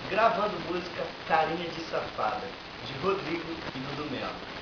gravando música Carinha de Safada, de Rodrigo e Nudo Melo.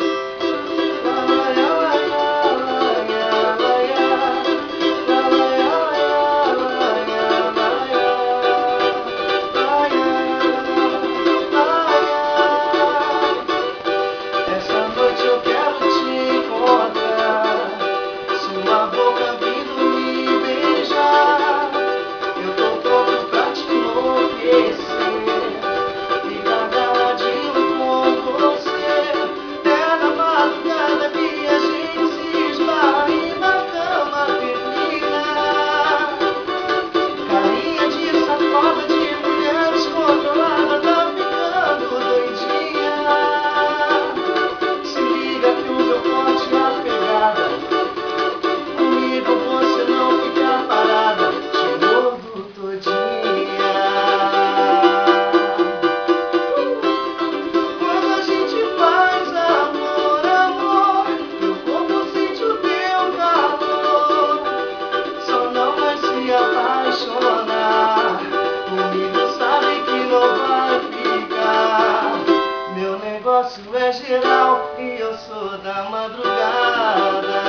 Negócio é geral e eu sou da madrugada.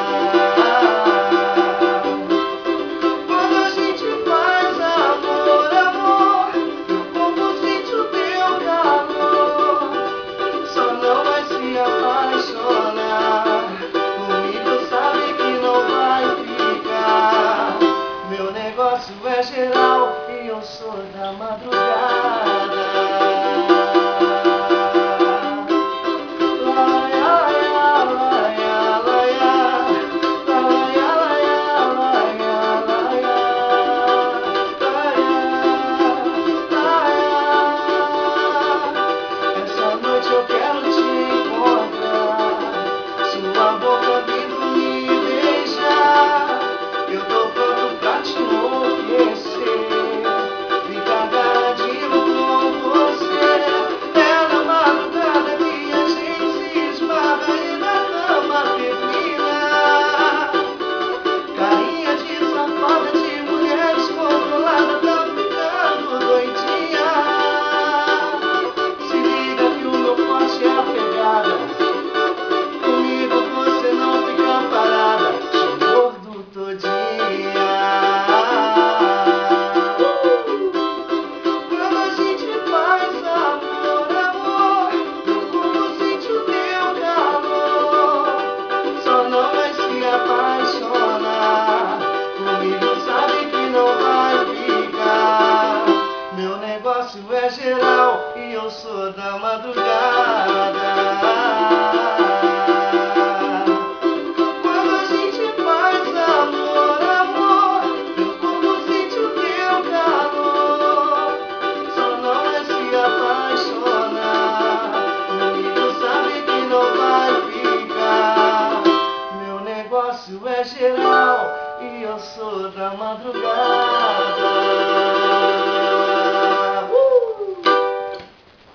Quando a gente faz amor, amor, eu como sinto o teu calor. Só não vai se apaixonar comigo, sabe que não vai ficar. Meu negócio é geral e eu sou da madrugada. É geral e eu sou da madrugada. Quando a gente faz amor, amor, eu como sinto o teu calor. Só não é se apaixonar comigo, sabe que não vai ficar. Meu negócio é geral e eu sou da madrugada.